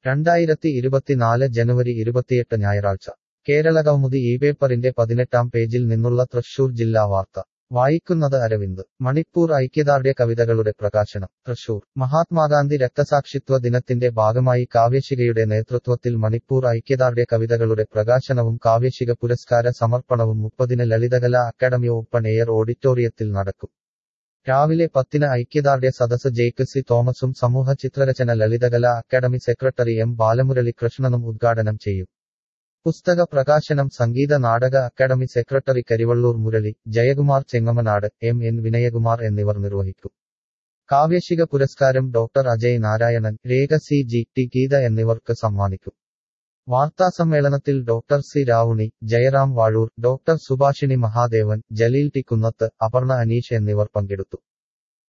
2024 ജനുവരി 28 ഞായറാഴ്ച കേരളകൗമുദി ഇപേപ്പറിന്റെ 18-ാം പേജിൽ നിന്നുള്ള തൃശൂർ ജില്ലാ വാർത്ത വായിക്കുന്നത് അരവിന്ദ്. മണിപ്പൂർ ഐക്യദാർഢ്യ കവിതകളുടെ പ്രകാശനം തൃശൂർ. മഹാത്മാഗാന്ധി രക്തസാക്ഷിത്വ ദിനത്തിന്റെ ഭാഗമായി കാവ്യശിഖയുടെ നേതൃത്വത്തിൽ മണിപ്പൂർ ഐക്യദാർഢ്യ കവിതകളുടെ പ്രകാശനവും കാവ്യശിഖ പുരസ്കാര സമർപ്പണവും 30-ന് ലളിതകലാ അക്കാദമി ഓപ്പൺ എയർ ഓഡിറ്റോറിയത്തിൽ നടക്കും. രാവിലെ 10-ന് ഐക്യദാർഢ്യ സദസ് ജേക്ക് സി തോമസും സമൂഹ ചിത്രരചന ലളിതകലാ അക്കാദമി സെക്രട്ടറി എം ബാലമുരളി കൃഷ്ണനും ഉദ്ഘാടനം ചെയ്യും. പുസ്തക പ്രകാശനം സംഗീത നാടക അക്കാദമി സെക്രട്ടറി കരിവള്ളൂർ മുരളി, ജയകുമാർ ചെങ്ങമനാട്, എൻ വിനയകുമാർ എന്നിവർ നിർവഹിക്കും. കാവ്യശിഖ പുരസ്കാരം ഡോക്ടർ അജയ് നാരായണൻ, രേഖ ടി ഗീത എന്നിവർക്ക് സമ്മാനിക്കും. വാർത്താസമ്മേളനത്തിൽ doctor C Ravuni, Jayaram Vazhoor, doctor Subhashini Mahadevan, Jaleel T Kunnath, Aparna Aneesh എന്നിവർ പങ്കെടുത്തു.